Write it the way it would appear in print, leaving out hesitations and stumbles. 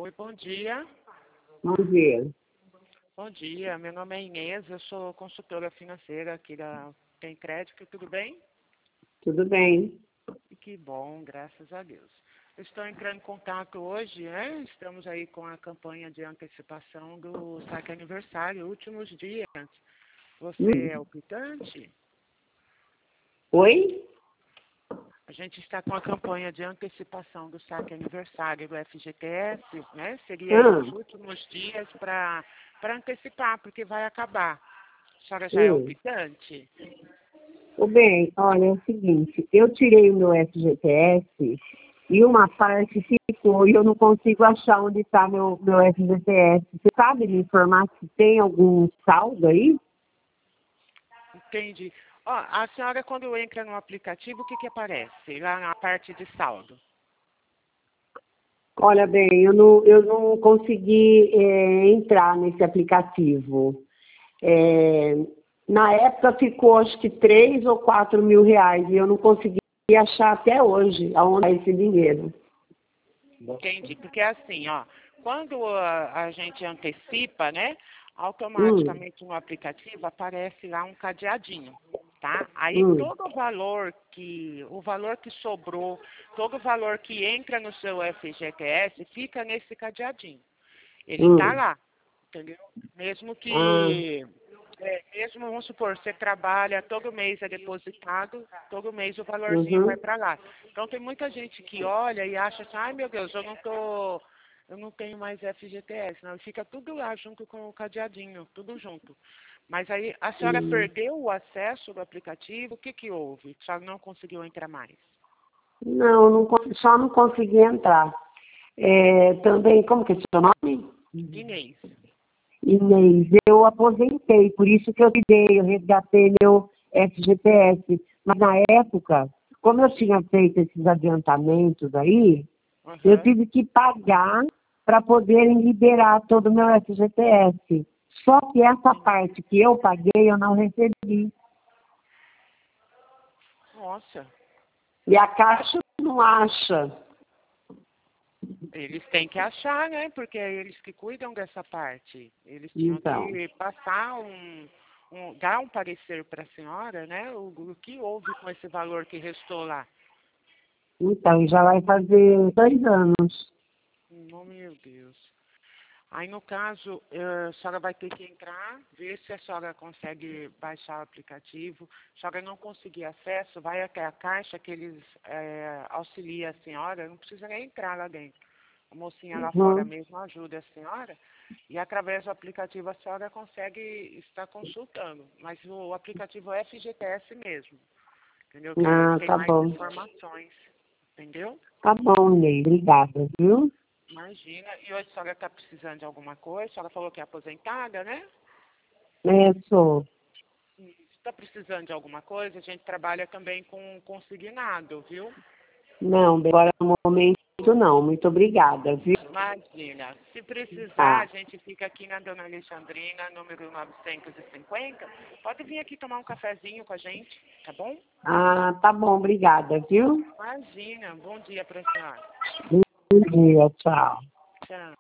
Oi, bom dia. Bom dia. Bom dia, meu nome é Inês, eu sou consultora financeira aqui da Tem Crédito, tudo bem? Tudo bem? Que bom, graças a Deus. Eu estou entrando em contato hoje, né? Estamos aí com a campanha de antecipação do saque aniversário, últimos dias. Você é optante? Oi? A gente está com a campanha de antecipação do saque aniversário do FGTS, né? Seria aí os últimos dias para antecipar, porque vai acabar. A senhora já é optante? Tudo bem, olha, é o seguinte, eu tirei o meu FGTS e uma parte ficou e eu não consigo achar onde está meu FGTS. Você sabe me informar se tem algum saldo aí? Entendi. Ó, a senhora, quando entra no aplicativo, o que aparece lá na parte de saldo? Olha bem, eu não consegui entrar nesse aplicativo. Na época ficou acho que 3 ou 4 mil reais e eu não consegui achar até hoje aonde está esse dinheiro. Entendi, porque assim, ó, quando a gente antecipa, né, automaticamente no aplicativo aparece lá um cadeadinho, tá? Aí todo o valor que sobrou, todo o valor que entra no seu FGTS fica nesse cadeadinho. Ele tá lá, entendeu? Mesmo que mesmo, vamos supor, você trabalha, todo mês é depositado, todo mês o valorzinho vai para lá. Então tem muita gente que olha e acha assim, ai meu Deus, eu não tenho mais FGTS, não, fica tudo lá junto com o cadeadinho, tudo junto. Mas aí a senhora perdeu o acesso do aplicativo, o que houve? A senhora não conseguiu entrar mais? Só não consegui entrar. Também, como que é seu nome? Inês. Inês, eu aposentei, por isso que eu resgatei meu FGTS. Mas na época, como eu tinha feito esses adiantamentos aí, eu tive que pagar para poderem liberar todo o meu FGTS. Só que essa parte que eu paguei, eu não recebi. Nossa. E a Caixa não acha. Eles têm que achar, né? Porque é eles que cuidam dessa parte. Eles tinham Então, que passar dar um parecer para a senhora, né? O que houve com esse valor que restou lá. já vai fazer 2 anos. Oh, meu Deus. Aí, no caso, a senhora vai ter que entrar, ver se a senhora consegue baixar o aplicativo. Se a senhora não conseguir acesso, vai até a Caixa que eles auxiliam a senhora. Não precisa nem entrar lá dentro. A mocinha lá fora mesmo ajuda a senhora. E através do aplicativo a senhora consegue estar consultando. Mas o aplicativo é FGTS mesmo. Entendeu? Que aí tem Tá mais bom. informações. Entendeu? Tá bom, Ney. Obrigada, viu? Imagina. E hoje a senhora está precisando de alguma coisa? A senhora falou que é aposentada, né? Sou. Está precisando de alguma coisa? A gente trabalha também com consignado, viu? Não, agora no momento não. Muito obrigada, viu? Imagina. Se precisar, a Tá. gente fica aqui na Dona Alexandrina, número 950. Pode vir aqui tomar um cafezinho com a gente, tá bom? Tá bom. Obrigada, viu? Imagina. Bom dia para a senhora. Bom dia. Tchau. Tchau.